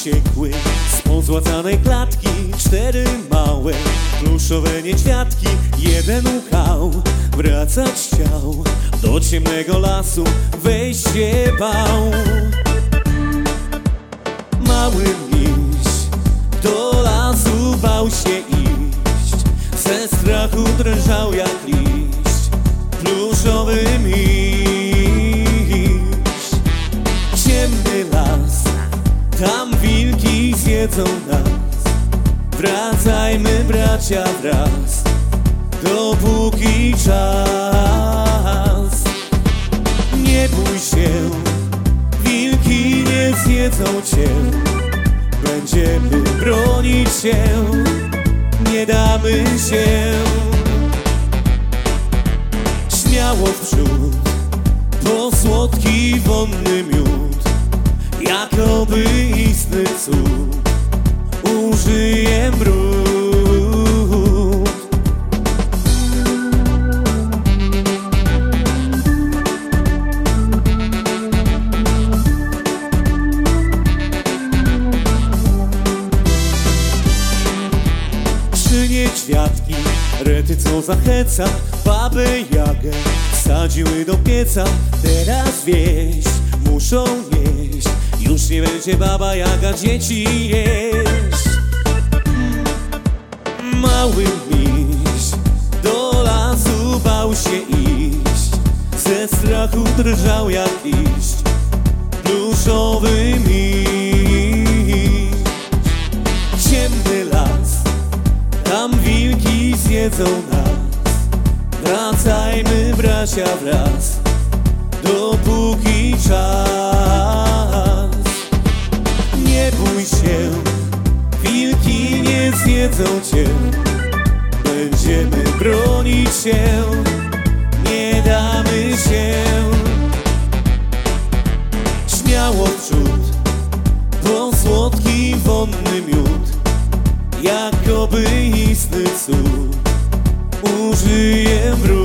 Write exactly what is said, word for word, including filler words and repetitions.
wściekły. Z pozłacanej klatki cztery małe pluszowe niedźwiadki. Jeden łkał, wracać chciał, do ciemnego lasu wejść się bał. Mały miś do lasu bał się iść, ze strachu drżał jak liść pluszowy miś. Ciemny las, tam wilki zjedzą nas. Wracajmy bracia wraz, dopóki czas. Nie bój się, wilki nie zjedzą cię. Będziemy bronić się, nie damy się. Śmiało w przód, po słodki, wonny miód, jakoby istny cud użyje brud. Trzy niedźwiadki, rety co zacheca, babę Jagę wsadziły do pieca. Teraz wieść muszą jeść, już nie będzie baba Jaga dzieci jeść. Mały miś do lasu bał się iść, ze strachu drżał jak liść pluszowy miś. Ciemny las, tam wilki zjedzą nas. Wracajmy bracia wraz, dopóki czas. Nie bój się, wilki nie zjedzą cię. Będziemy bronić się, nie damy się. Śmiało w przód, po słodki, wonny miód, jakoby istny cud użyje brud.